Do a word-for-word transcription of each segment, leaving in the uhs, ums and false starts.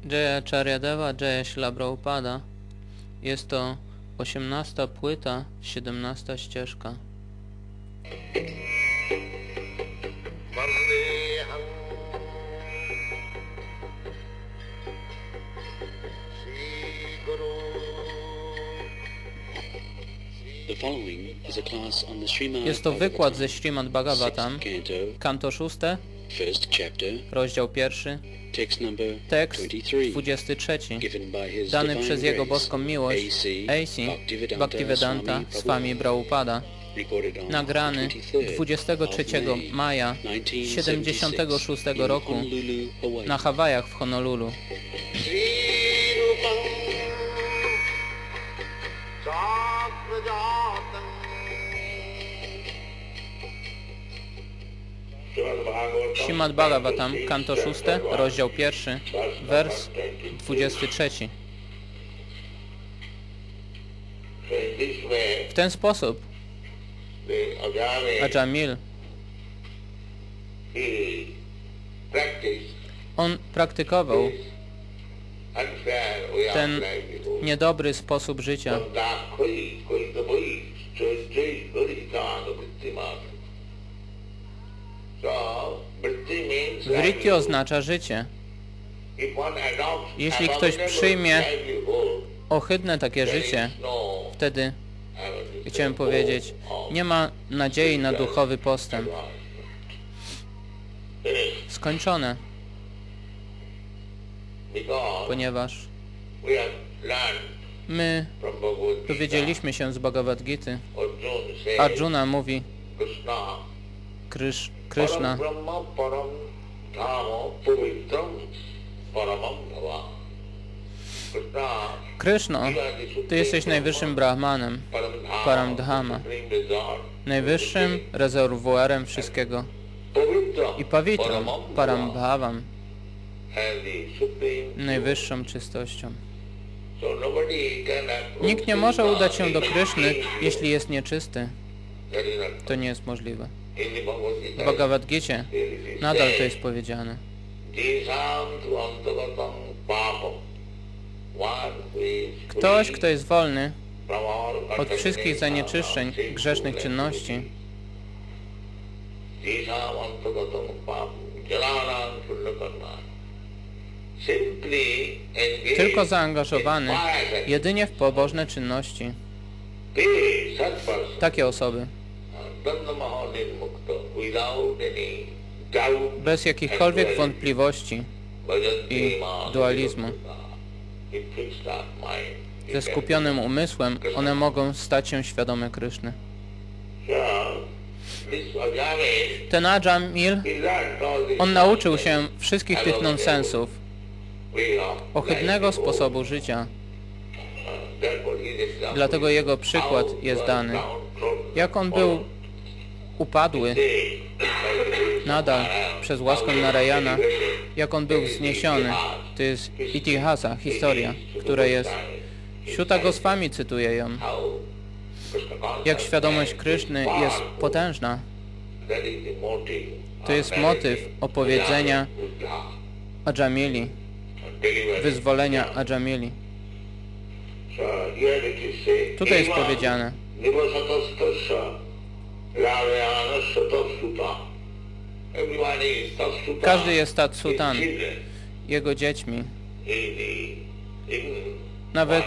Jayacharya Jaya Śrīla Prabhupada. Jest to osiemnasta płyta, siedemnasta ścieżka. Jest to wykład ze Śrīmad Bhagavatam, kanto szóste, rozdział pierwszy, tekst dwudziesty trzeci, dany przez Jego boską miłość A C Bhaktivedanta Swami Prabhupada, nagrany dwudziestego trzeciego maja siedemdziesiątego szóstego roku na Hawajach w Honolulu. Śrīmad Bhagavatam, kanto szóste, rozdział pierwszy, wers dwudziesty trzeci. W ten sposób Ajamil, on praktykował ten niedobry sposób życia. Vritti oznacza życie. Jeśli ktoś przyjmie ohydne takie życie, wtedy, chciałem powiedzieć, nie ma nadziei na duchowy postęp. Skończone. Ponieważ my dowiedzieliśmy się z Bhagavad Gity. Arjuna mówi, Krysz, Krishna, Krishno, Ty jesteś najwyższym Brahmanem, Paramdhama, najwyższym rezerwuarem wszystkiego i Pavitram, Parambhavam, najwyższą czystością. Nikt nie może udać się do Kryszny, jeśli jest nieczysty. To nie jest możliwe. W Bhagavad Gicie nadal to jest powiedziane. Ktoś, kto jest wolny od wszystkich zanieczyszczeń, grzesznych czynności, tylko zaangażowany jedynie w pobożne czynności, takie osoby, bez jakichkolwiek wątpliwości i dualizmu, ze skupionym umysłem, one mogą stać się świadome Kryszny. Ten Ajamil, on nauczył się wszystkich tych nonsensów, ohydnego sposobu życia. Dlatego jego przykład jest dany. Jak on był upadły nadal przez łaskę Narayana, jak on był wzniesiony. To jest itihasa, historia, która jest. Śruta Goswami cytuje ją. Jak świadomość Kryszny jest potężna. To jest motyw opowiedzenia Ajamili, wyzwolenia Ajamili. Tutaj jest powiedziane: każdy jest Tatsutan, jego dziećmi. Nawet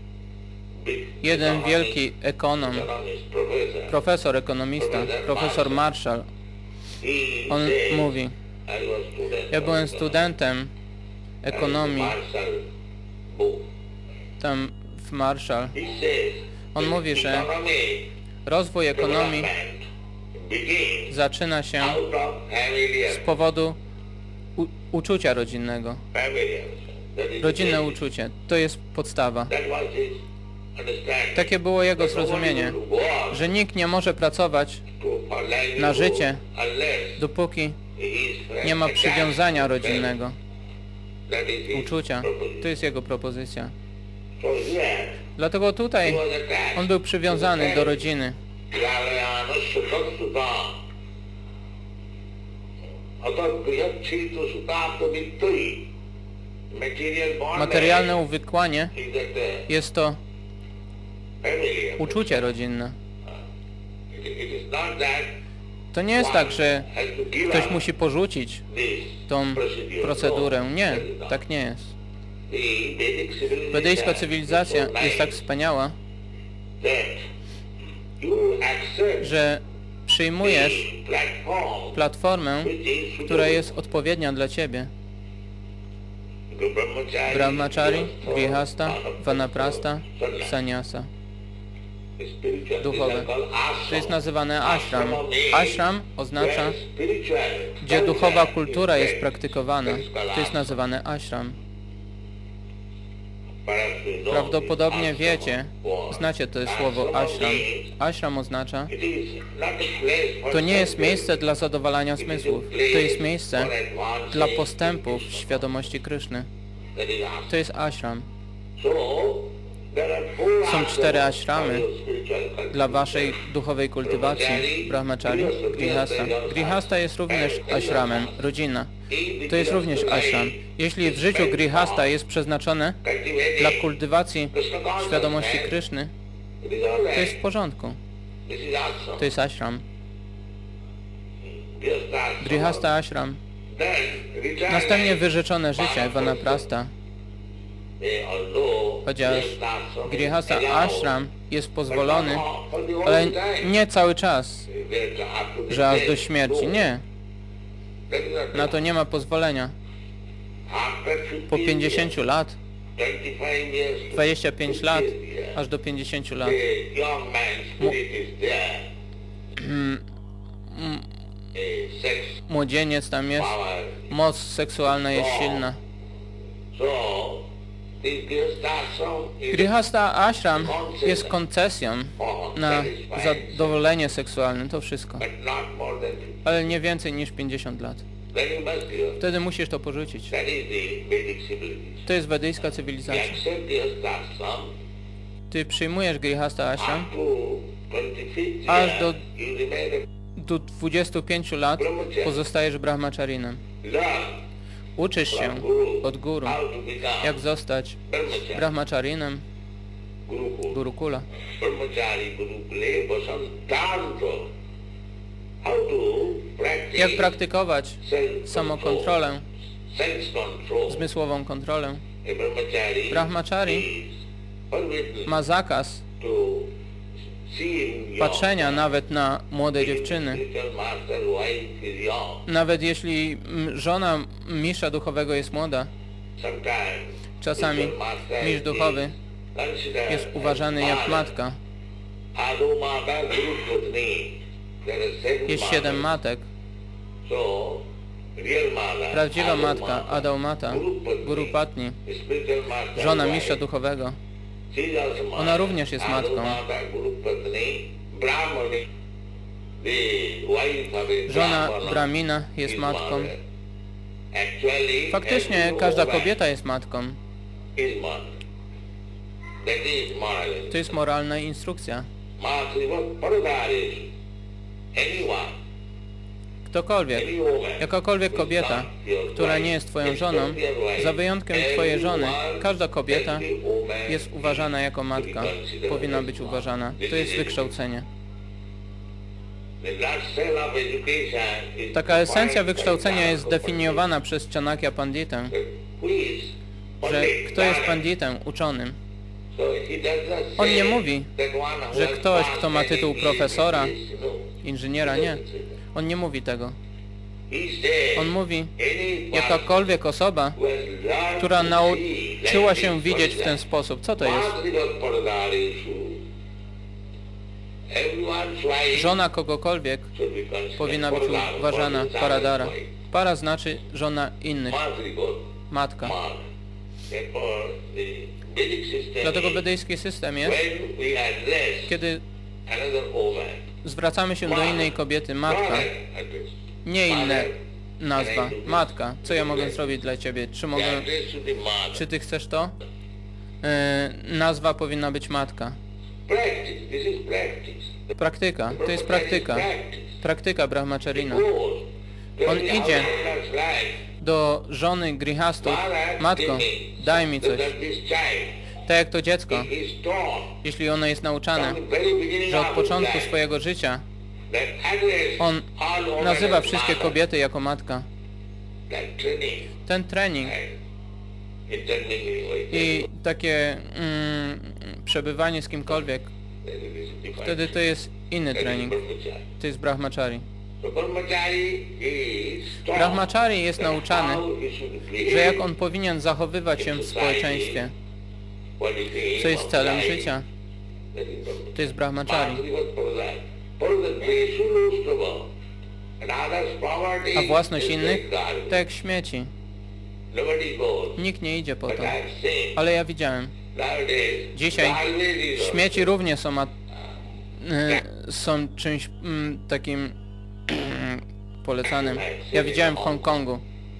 jeden wielki ekonom, profesor ekonomista, profesor Marshall, on mówi: ja byłem studentem ekonomii tam w Marshall. On mówi, że rozwój ekonomii zaczyna się z powodu u uczucia rodzinnego. Rodzinne uczucie, to jest podstawa. Takie było jego zrozumienie, że nikt nie może pracować na życie, dopóki nie ma przywiązania rodzinnego, uczucia. To jest jego propozycja. Dlatego tutaj on był przywiązany do rodziny. Materialne uwikłanie jest to uczucie rodzinne. To nie jest tak, że ktoś musi porzucić tą procedurę. Nie, tak nie jest. Wedyjska cywilizacja jest tak wspaniała, że przyjmujesz platformę, która jest odpowiednia dla Ciebie. Brahmachari, Grihasta, Vanaprastha, Sannyasa. Duchowe. To jest nazywane ashram. Ashram oznacza, gdzie duchowa kultura jest praktykowana. To jest nazywane ashram. Prawdopodobnie wiecie, znacie to słowo ashram. Ashram oznacza, to nie jest miejsce dla zadowalania zmysłów. To jest miejsce dla postępów w świadomości Kryszny. To jest ashram. Są cztery ashramy dla waszej duchowej kultywacji. Brahmachari, Grihasta. Grihasta jest również ashramem, rodzina. To jest również ashram. Jeśli w życiu Grihasta jest przeznaczone dla kultywacji świadomości Kryszny, to jest w porządku. To jest ashram. Grihasta ashram. Następnie wyrzeczone życie, Vanaprastha. Chociaż Grihasta ashram jest pozwolony, ale nie cały czas, że aż do śmierci. Nie. Na to nie ma pozwolenia. Po pięćdziesięciu lat, dwadzieścia pięć lat, aż do pięćdziesięciu lat. Mu Młodzieniec tam jest, moc seksualna jest silna. Grihasta ashram jest koncesją na zadowolenie seksualne, to wszystko. Ale nie więcej niż pięćdziesiąt lat. Wtedy musisz to porzucić. To jest wedyjska cywilizacja. Ty przyjmujesz Grihasta ashram, aż do, do dwudziestu pięciu lat pozostajesz brahmacharinem. Uczysz się od guru, jak zostać brahmacharinem Gurukula. Jak praktykować samokontrolę, zmysłową kontrolę. Brahmachari ma zakaz patrzenia nawet na młode dziewczyny. Nawet jeśli żona mistrza duchowego jest młoda, czasami mistrz duchowy jest uważany jak matka. Jest siedem matek. Prawdziwa matka, Adaumata, Gurupatni, żona mistrza duchowego, ona również jest matką. Żona Brahmina jest matką. Faktycznie każda kobieta jest matką. To jest moralna instrukcja. Ktokolwiek, jakakolwiek kobieta, która nie jest twoją żoną, za wyjątkiem twojej żony, każda kobieta jest uważana jako matka. Powinna być uważana. To jest wykształcenie. Taka esencja wykształcenia jest zdefiniowana przez Chanakya Panditę, że kto jest panditem, uczonym. On nie mówi, że ktoś, kto ma tytuł profesora, inżyniera, nie. On nie mówi tego. On mówi, jakakolwiek osoba, która nauczyła się widzieć w ten sposób. Co to jest? Żona kogokolwiek powinna być uważana paradara. Para znaczy żona innych. Matka. Dlatego wedyjski system jest, kiedy zwracamy się do innej kobiety, matka, nie inne nazwa, matka, co ja mogę zrobić dla ciebie, czy mogę, czy ty chcesz to? Yy, nazwa powinna być matka. Praktyka, to jest praktyka, praktyka brahmacharina. On idzie do żony grihastów: matko, daj mi coś. Tak jak to dziecko, jeśli ono jest nauczane, że od początku swojego życia on nazywa wszystkie kobiety jako matka. Ten trening i takie mm, przebywanie z kimkolwiek, wtedy to jest inny trening. To jest brahmachari. Brahmachari jest nauczany, że jak on powinien zachowywać się w społeczeństwie, co jest celem życia. To jest brahmachari. A własność innych, tak jak śmieci. Nikt nie idzie po to. Ale ja widziałem. Dzisiaj śmieci również są, a, y, są czymś mm, takim y, polecanym. Ja widziałem w Hongkongu.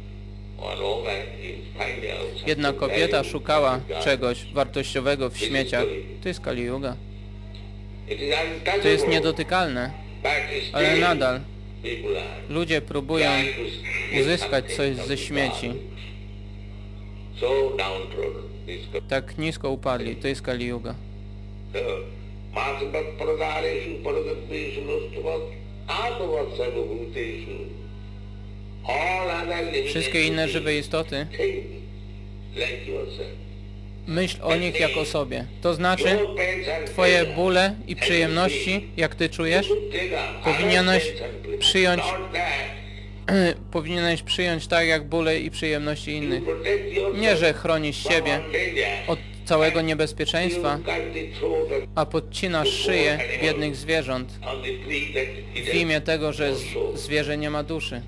Jedna kobieta szukała czegoś wartościowego w śmieciach. To jest Kali Yuga. To jest niedotykalne. Ale nadal ludzie próbują uzyskać coś ze śmieci. Tak nisko upadli. To jest Kali Yuga. Wszystkie inne żywe istoty, myśl o nich jak o sobie. To znaczy, twoje bóle i przyjemności, jak ty czujesz, powinieneś przyjąć powinieneś przyjąć tak jak bóle i przyjemności innych. Nie, że chronisz siebie od całego niebezpieczeństwa, a podcinasz szyję biednych zwierząt w imię tego, że zwierzę nie ma duszy.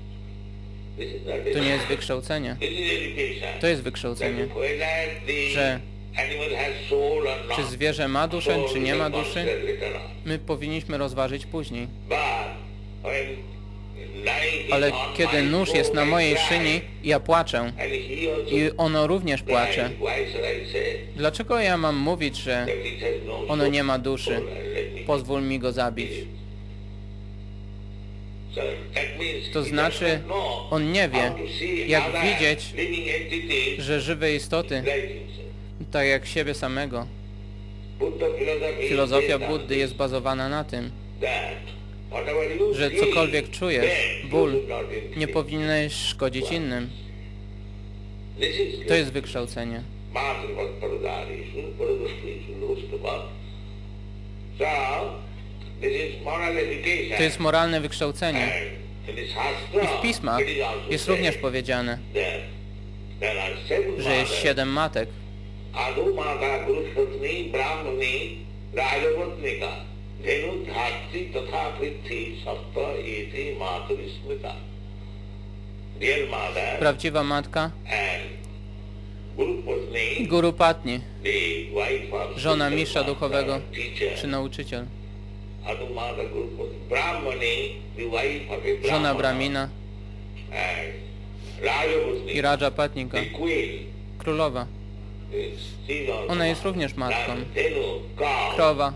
To nie jest wykształcenie. To jest wykształcenie, że czy zwierzę ma duszę, czy nie ma duszy, my powinniśmy rozważyć później. Ale kiedy nóż jest na mojej szyni, ja płaczę i ono również płacze. Dlaczego ja mam mówić, że ono nie ma duszy? Pozwól mi go zabić. To znaczy, on nie wie, jak widzieć, że żywe istoty, tak jak siebie samego. Filozofia Buddy jest bazowana na tym, że cokolwiek czujesz, ból, nie powinieneś szkodzić innym. To jest wykształcenie. To jest moralne wykształcenie. I w pismach jest również powiedziane, że jest siedem matek. Prawdziwa matka, Guru Patni, żona mistrza duchowego czy nauczyciel, żona Brahmina i Raja Patnika, królowa. Ona jest również matką. Krowa,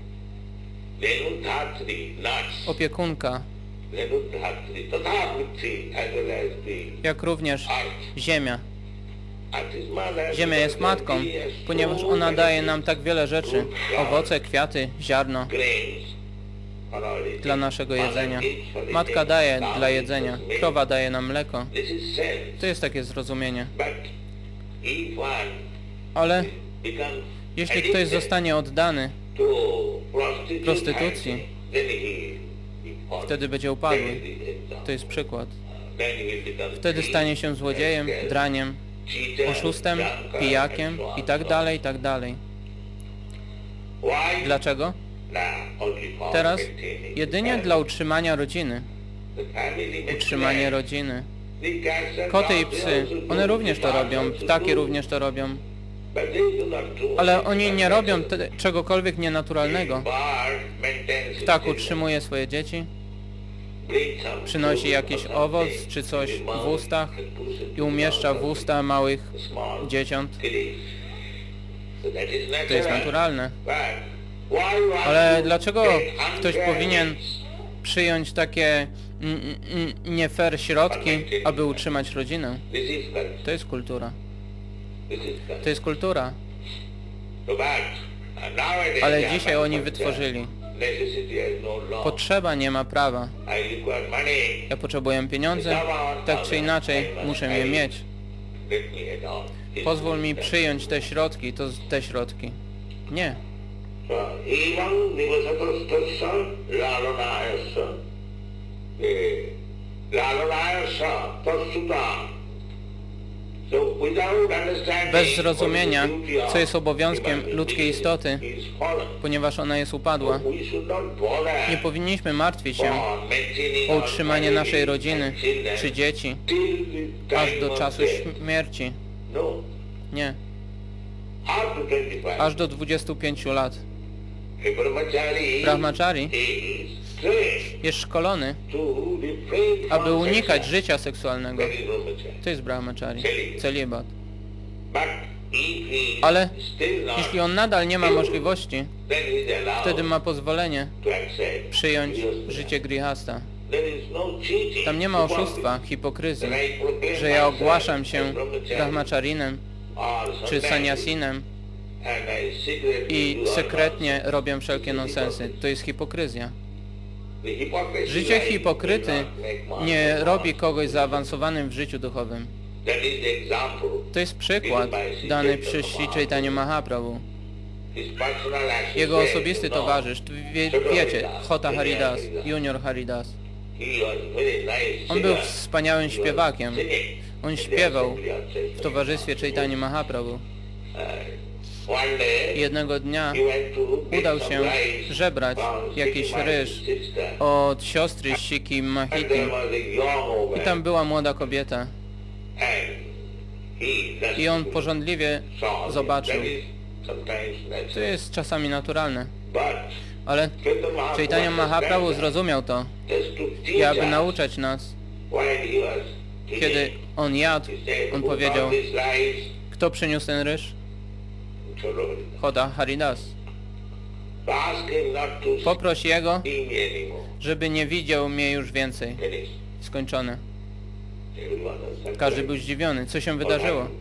opiekunka, jak również ziemia. Ziemia jest matką, ponieważ ona daje nam tak wiele rzeczy. Owoce, kwiaty, ziarno dla naszego jedzenia. Matka daje dla jedzenia. Krowa daje nam mleko. To jest takie zrozumienie. Ale jeśli ktoś zostanie oddany prostytucji, wtedy będzie upadły. To jest przykład. Wtedy stanie się złodziejem, draniem, oszustem, pijakiem i tak dalej, i tak dalej. Dlaczego? Teraz jedynie dla utrzymania rodziny. Utrzymanie rodziny. Koty i psy, one również to robią, ptaki również to robią. Ale oni nie robią te, czegokolwiek nienaturalnego. Ptak utrzymuje swoje dzieci, przynosi jakiś owoc czy coś w ustach i umieszcza w usta małych dzieciąt. To jest naturalne. Ale dlaczego ktoś powinien przyjąć takie n- n- nie fair środki, aby utrzymać rodzinę. This is culture. To jest kultura. This is culture. To jest kultura. So but, uh, nowadays Ale they dzisiaj have oni culture. wytworzyli. Necessity has no law. Potrzeba nie ma prawa. I require money. Ja potrzebuję pieniądze, tak czy inaczej muszę je mieć. Let me adopt. This Pozwól mi is- przyjąć te środki, to z- te środki. Nie. So, evam nivasatastassa lalonayasa. Eh, lalonayasa tasuta. So, without understanding Bez zrozumienia, what is the duty co jest of obowiązkiem human ludzkiej being, istoty, is fallen. ponieważ ona jest upadła, We should not bother nie powinniśmy martwić się for maintaining o our utrzymanie family naszej and rodziny children czy dzieci till the aż time do of czasu death. śmierci. No. Nie. Up to twenty-five. Aż do dwudziestu pięciu lat. A brahmachari Brahmachari is trained jest szkolony, to refrain aby from unikać sex. życia seksualnego. That is brahmachari. To jest brahmachari. Celibat. But if he Ale still not, jeśli on nadal nie ma możliwości, then he is allowed wtedy ma pozwolenie to accept przyjąć grihastha. życie grihasta. There is no cheating, Tam nie ma hypocrisy. oszustwa, hipokryzji, When I proclaim że ja myself ogłaszam się as brahmachari brahmacharinem or czy sannyasi, saniasinem and I secretly i do all sekretnie nonsense. robię wszelkie nonsensy. To jest hipokryzja. The hypocrisy Życie lies hipokryty will not make man nie of robi God. kogoś zaawansowanym w życiu duchowym. That is the example. To jest przykład dany przez Sri Chaitanya Mahaprabhu. His personal assistant, Jego osobisty no, towarzysz, wie, wiecie, Hota Haridas, Junior Haridas. he was very nice On był singer. wspaniałym He was śpiewakiem. singing On in the śpiewał assembly outside. w towarzystwie Chaitanya Mahaprabhu. Uh, one day, Jednego dnia he went to udał get się some rice żebrać from jakiś Sikhi ryż sister. od siostry Shiki And Mahiti. there was a young woman. I tam była młoda kobieta. And he just I on porządliwie saw zobaczył. that is sometimes To natural. jest czasami naturalne. But Ale Chaitanya Chaitanya Mahaprabhu zrozumiał to just to i teach aby us nauczać nas. when he was Kiedy eating. on jadł, He said, on "Who powiedział, brought this rice?" kto przyniósł ten ryż? Cholo. Hota Haridas. Ask him not to Poproś jego, see me anymore. żeby nie widział mnie już więcej. Finish. Skończone. Everyone was surprised. Każdy był zdziwiony. Co się wydarzyło? Uh,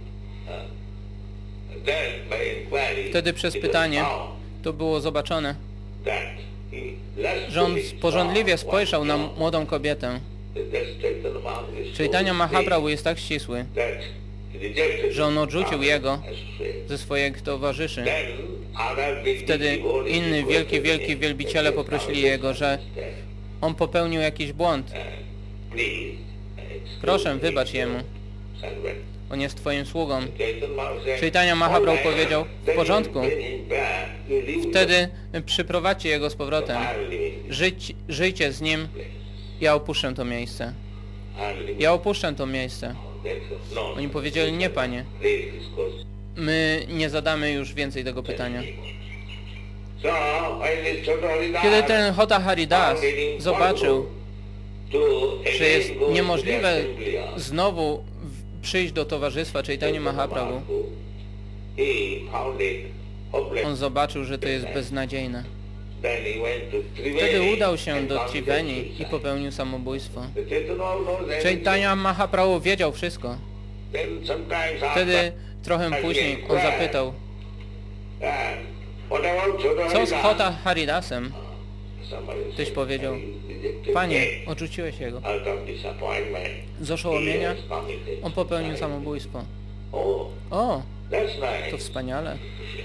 then by inquiry, Wtedy przez it was pytanie found to było zobaczone, that he że on lustfully porządliwie saw spojrzał na one young- młodą kobietę. that Chaitanya Mahaprabhu is so Chaitanya Mahaprabhu big jest tak ścisły, that he rejected że on his odrzucił father jego as a friend. ze swoich towarzyszy. Then other big Wtedy devotees inni wielki, requested wielki him wielbiciele that poprosili he jego, że understand. on popełnił jakiś błąd. Uh, please, excuse Proszę, me, wybacz jemu. servant. On jest twoim sługą. Chaitanya Mahaprabhu said, Chaitanya Mahaprabhu "All right, powiedział, w then porządku. bring him back. You leave Wtedy przyprowadźcie jego z powrotem. the unlimited Żyć, żyjcie z nim. place. Ja opuszczę to miejsce. Unlimited. Ja opuszczę to miejsce. That's no. Oni powiedzieli, nie panie. Please discuss. My nie zadamy już więcej tego pytania. So, when this Chaitanya Kiedy ten Hota Haridas zobaczył, to że jest again go to the niemożliwe assembly of znowu w- przyjść do towarzystwa Chaitanya Mahaprabhu, he found it hopeless. on zobaczył, że to jest beznadziejne. Then he went to Triveni Wtedy udał się and do found Triveni suicide. i popełnił samobójstwo. The Chaitanya knows everything. Chaitanya Mahaprabhu wiedział wszystko. Then sometimes Wtedy after, trochę później on zapytał, uh, what about Chaitanya co z Das? Hota Haridasem? Somebody Ktoś said, powiedział, "I rejected panie, him odrzuciłeś jego. out of disappointment. Z oszołomienia He has committed on popełnił suicide." samobójstwo. Oh, O, that's nice. to wspaniale.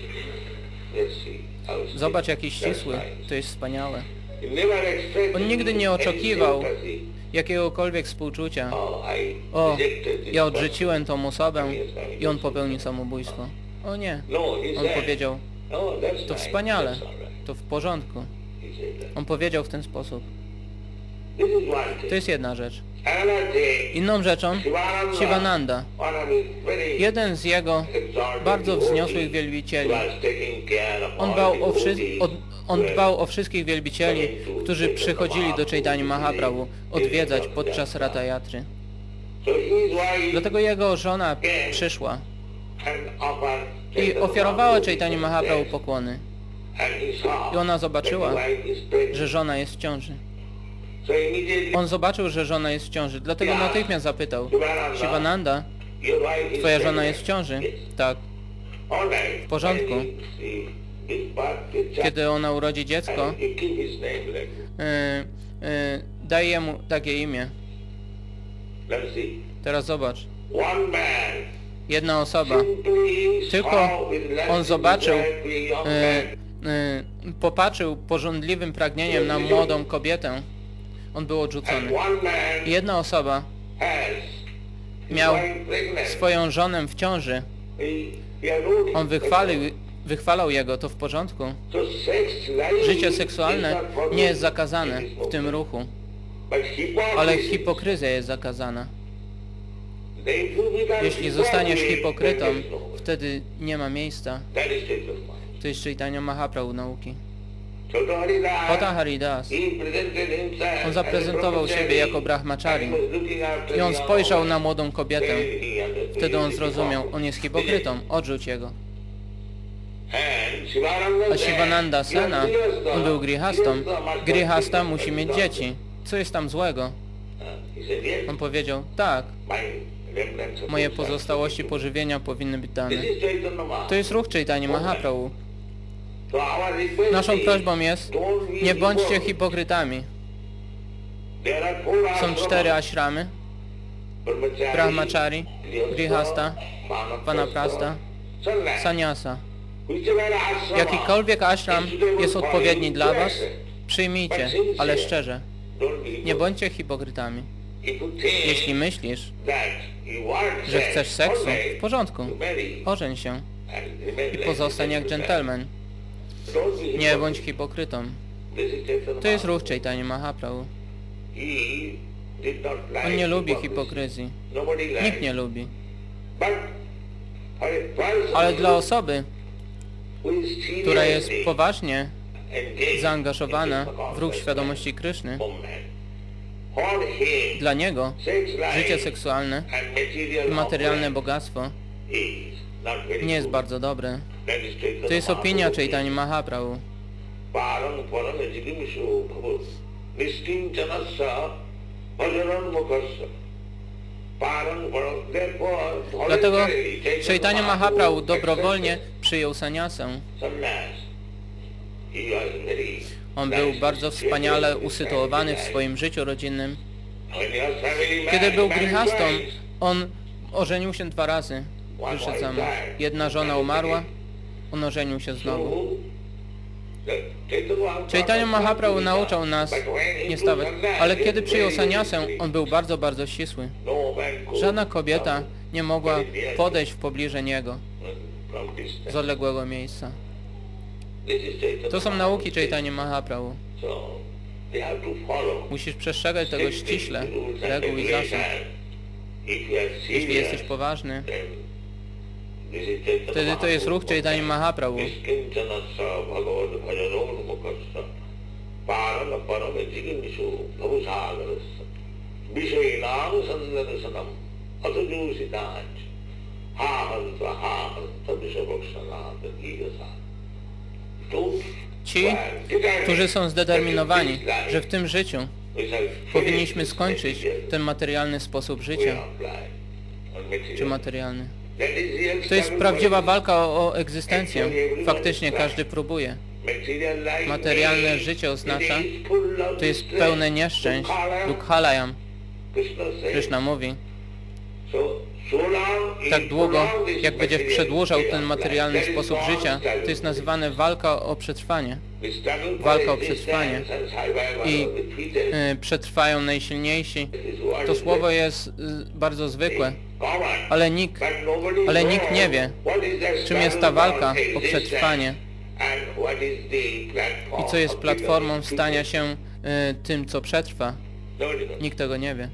Let's see how it's Zobacz jaki That's ścisły, nice. to jest wspaniałe. He never expected On nigdy nie any oczekiwał sympathy. jakiegokolwiek współczucia. Oh, I O, rejected this ja person. odrzuciłem tą osobę i on popełnił samobójstwo. O nie, No, he on said, powiedział, "Oh, that's to nice, wspaniale, that's all right." to w porządku. He said that. On powiedział w ten sposób. This is one thing. To jest jedna rzecz. Another thing, Inną rzeczą, Shivananda, Shivananda, one of his very jeden z jego exalted bardzo devotees, wzniosłych wielbicieli. was taking care of On all dbał o, wszy devotees od, on who dbał o wszystkich wielbicieli, którzy przychodzili do Chaitanya Mahaprabhu odwiedzać podczas Ratha Yatry. So his wife Dlatego jego żona przyszła had offered i Chaitanya ofiarowała Mahaprabhu Chaitanya Mahaprabhu death. pokłony. And he saw I ona zobaczyła, that the wife is pregnant. że żona jest w ciąży. So immediately On zobaczył, że żona jest w ciąży, dlatego natychmiast zapytał: Sivananda, your wife is twoja żona pregnant. jest w ciąży? Yes. Tak. All right. W porządku. And he- he gives birth to a child. Kiedy ona urodzi dziecko, And you keep his name like this. yy, yy, daj jemu takie imię. Let's see. Teraz zobacz. One man Jedna osoba, simply tylko saw with lasting on zobaczył, desire to a young yy, man. yy, popatrzył pożądliwym pragnieniem na młodą kobietę. On był odrzucony. And one man Jedna osoba has his miał wife pregnant. swoją żonę w ciąży. He, he allowed On his wychwalił, wychwalał jego, to w porządku. So sex, life Życie is seksualne not forbidden nie jest zakazane in this w tym movement. ruchu, But hypocrisy, ale hipokryzja jest zakazana. they do become Jeśli zostaniesz hypocrite, hipokrytą, there is no way. wtedy nie ma miejsca. That is state of mind. To jest Chaitanya Mahaprabhu nauki. So to Haridas, Pota Haridas, he presented himself on as zaprezentował a siebie jako brahmachari, brahmachari and he was looking after i on the spojrzał young na woman. młodą kobietę. Then he understood Wtedy on he is zrozumiał, hypocrite. on jest hipokrytą, odrzuć jego. And Shivananda A Shivananda said, Sena, "You are grihastha. on był grihastą. Grihastha must have Grihasta children, musi but mieć not dzieci. Co jest tam złego? Uh, He said, yes, On powiedział, tak, my remnants of moje food pozostałości are pożywienia powinny być dane. This is Chaitanya Mahaprabhu. To jest ruch Chaitanya Mahaprabhu. So our request Naszą is, prośbą jest, don't be nie bądźcie hypocrite. hipokrytami. There are four Są ashramas. cztery ashramy: Brahmachari, Brahmachari, Grihastha, Grihasta, Vanaprastha, Vanaprastha, Sannyasa. Sannyasa. Whichever ashrama Jakikolwiek ashram is suitable jest for odpowiedni you, dla was, accept. przyjmijcie, ale szczerze. Don't be Nie hypocrite. bądźcie hipokrytami. If you think Jeśli myślisz, that you want że sex, chcesz seksu, all right, w porządku, you marry ożeń się and remain i like pozostań a jak gentleman. dżentelmen. Don't be Nie hypocrite. bądź hipokrytą. This is Chaitanya To jest ruch Mahaprabhu. Chaitanya Mahaprabhu. He did not like On nie lubi hypocrisy. hipokryzji. Nobody likes. Nikt nie lubi. But for a person Ale dla osoby, who is która jest seriously poważnie engaged zaangażowana in this w ruch conscious świadomości Kryszny, movement, for him, dla niego sex life życie seksualne and material i materialne opulence bogactwo is not very nie jest good. bardzo dobre. That is Chaitanya To jest opinia Mahaprabhu. Chaitanya Mahaprabhu. Parang param ejigimishu bhavu niskincanasya bhajananmukasya. Parang param, therefore, Dlatego voluntary Chaitanya Mahaprabhu dobrowolnie przyjął sannyasę. sannyas. He was very On był nice, bardzo wspaniale very usytuowany w family swoim życiu rodzinnym. life. When he was family man, Kiedy był he married grihastą, twice. on ożenił się dwa razy. Wyszedł za mąż. Jedna żona umarła, on ożenił się znowu. Chaitanya Mahaprabhu nauczał nas nie stawać, ale kiedy przyjął sannyasę, on był bardzo, bardzo ścisły. Żadna kobieta nie mogła podejść w pobliże niego z odległego miejsca. To są nauki Chaitanya Mahaprabhu. Musisz przestrzegać tego ściśle, reguł i zasad. Jeśli jesteś poważny, wtedy to jest ruch Chaitanya Mahaprabhu. Ci, którzy są zdeterminowani, że w tym życiu powinniśmy skończyć ten materialny sposób życia, czy materialny. To jest prawdziwa walka o, o egzystencję. Faktycznie każdy próbuje. Materialne życie oznacza, to jest pełne nieszczęść. Dukhalayam. Krishna mówi, tak długo, jak będziesz przedłużał ten materialny sposób życia, to jest nazywane walka o przetrwanie. Walka o przetrwanie. I y, przetrwają najsilniejsi. To słowo jest y, bardzo zwykłe, ale nikt, ale nikt nie wie, czym jest ta walka o przetrwanie i co jest platformą stania się y, tym, co przetrwa. Nikt tego nie wie.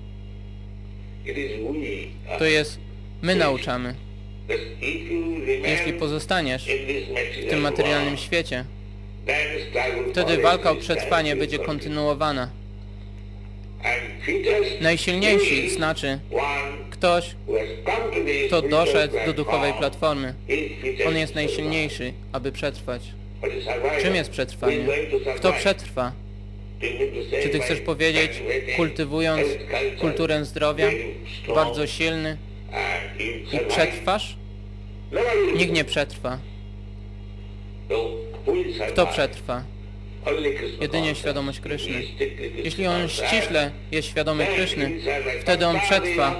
To jest, my nauczamy. Jeśli pozostaniesz w tym materialnym świecie, wtedy walka o przetrwanie będzie kontynuowana. Najsilniejsi znaczy ktoś, kto doszedł do duchowej platformy. On jest najsilniejszy, aby przetrwać. Czym jest przetrwanie? Kto przetrwa? Czy ty chcesz powiedzieć, kultywując kulturę zdrowia, bardzo silny i przetrwasz? Nikt nie przetrwa. Kto przetrwa? Jedynie świadomość Kryszny. Jeśli on ściśle jest świadomy Kryszny, wtedy on przetrwa.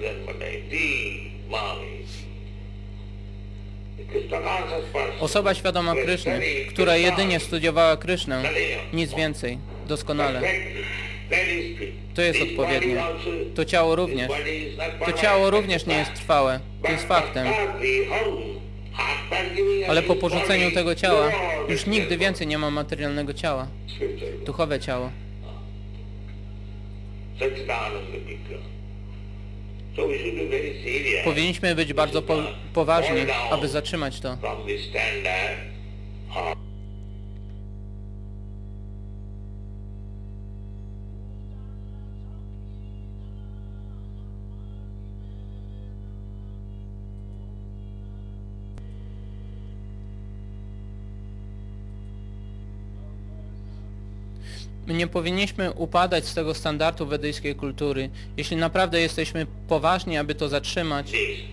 Osoba świadoma Kryszny, która jedynie studiowała Krysznę, nic więcej, doskonale. To jest odpowiednie. To ciało również. To ciało również nie jest trwałe. To jest faktem. Ale po porzuceniu tego ciała już nigdy więcej nie ma materialnego ciała. Duchowe ciało. Powinniśmy być bardzo po poważni, aby zatrzymać to. My nie powinniśmy upadać z tego standardu wedyjskiej kultury. Jeśli naprawdę jesteśmy poważni, aby to zatrzymać,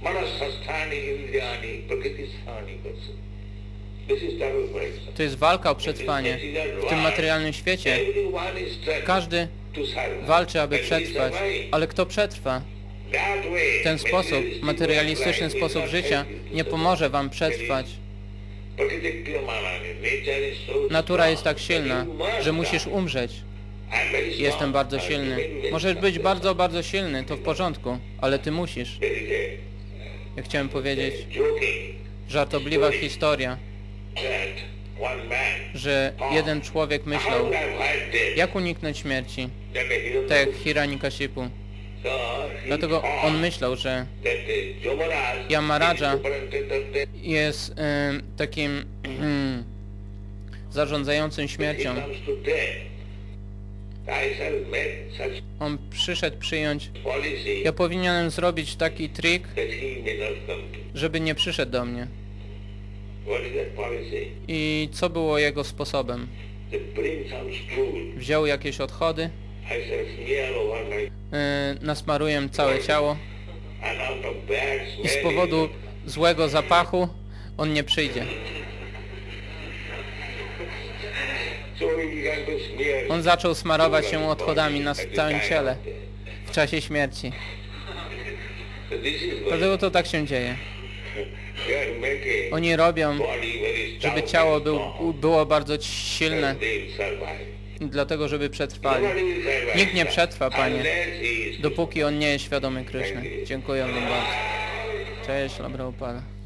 to jest walka o przetrwanie. W tym materialnym świecie każdy walczy, aby przetrwać. Ale kto przetrwa? Ten sposób, materialistyczny sposób życia nie pomoże wam przetrwać. Natura jest tak silna, że musisz umrzeć. Jestem bardzo silny. Możesz być bardzo, bardzo silny, to w porządku, ale ty musisz. Ja chciałem powiedzieć, żartobliwa historia, że jeden człowiek myślał, jak uniknąć śmierci, tak jak Hiranyakashipu. Dlatego on myślał, że Yamaraja jest y, takim y, zarządzającym śmiercią. On przyszedł przyjąć, ja powinienem zrobić taki trik, żeby nie przyszedł do mnie. I co było jego sposobem? Wziął jakieś odchody, Yy, nasmaruję całe ciało i z powodu złego zapachu on nie przyjdzie. On zaczął smarować się odchodami na całym ciele w czasie śmierci. Dlatego to tak się dzieje. Oni robią, żeby ciało był, było bardzo silne, dlatego żeby przetrwali. Nikt nie przetrwa, Panie, dopóki on nie jest świadomy Kryszny. Dziękuję wam bardzo. Cześć, Prabhupada.